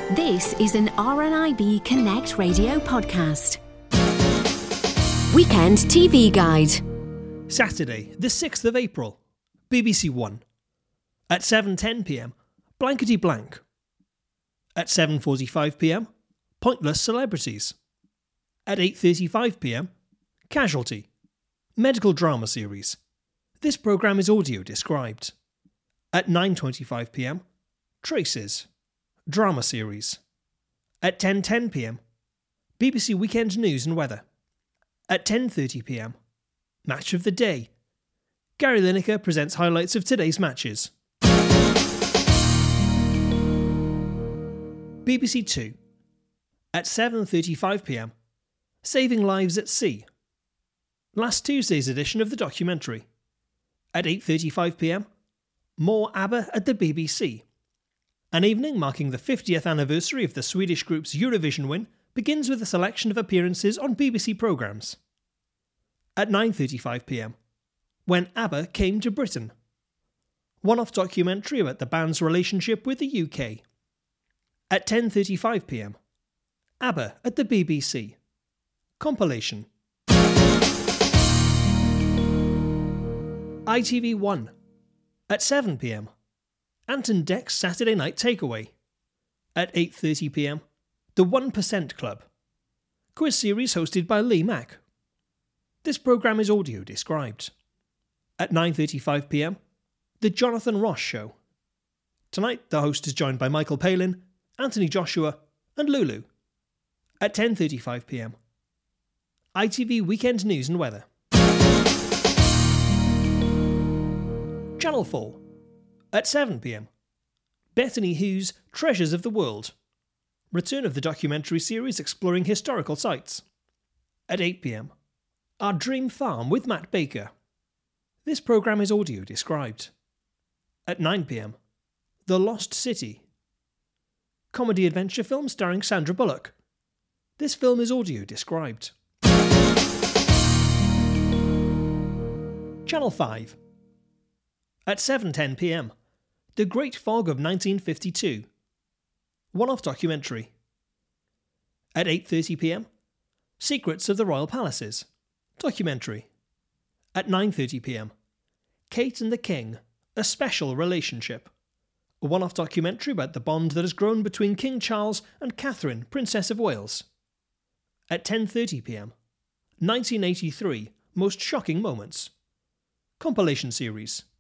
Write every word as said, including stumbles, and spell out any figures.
This is an R N I B Connect radio podcast. Weekend T V Guide. Saturday, the sixth of April, B B C One. At seven ten p m, Blankety Blank. At seven forty-five p m, Pointless Celebrities. At eight thirty-five p m, Casualty. Medical drama series. This programme is audio described. At nine twenty-five p m, Traces. Drama series. At ten ten p m, B B C Weekend News and Weather. At ten thirty p m, Match of the Day. Gary Lineker presents highlights of today's matches. B B C Two. At seven thirty-five p m, Saving Lives at Sea. Last Tuesday's edition of the documentary. At eight thirty-five p m, more ABBA at the B B C. An evening marking the fiftieth anniversary of the Swedish group's Eurovision win begins with a selection of appearances on B B C programmes. At nine thirty-five p m, When ABBA Came to Britain. One-off documentary about the band's relationship with the U K. At ten thirty-five p m, ABBA at the B B C. Compilation. I T V One. At seven p m, Ant and Dec's Saturday Night Takeaway. At eight thirty p m, The one percent Club. Quiz series hosted by Lee Mack. This programme is audio described. At nine thirty-five p m, The Jonathan Ross Show. Tonight, the host is joined by Michael Palin, Anthony Joshua, and Lulu. At ten thirty-five p m, I T V Weekend News and Weather. Channel four. At seven p m, Bethany Hughes' Treasures of the World. Return of the documentary series exploring historical sites. At eight p m, Our Dream Farm with Matt Baker. This programme is audio described. At nine p m, The Lost City. Comedy adventure film starring Sandra Bullock. This film is audio described. Channel five. At seven ten p m, The Great Fog of nineteen fifty-two. One-off documentary. At eight thirty p m, Secrets of the Royal Palaces. Documentary. At nine thirty p m, Kate and the King, A Special Relationship. A one-off documentary about the bond that has grown between King Charles and Catherine, Princess of Wales. At ten thirty p m, nineteen eighty-three, Most Shocking Moments. Compilation series.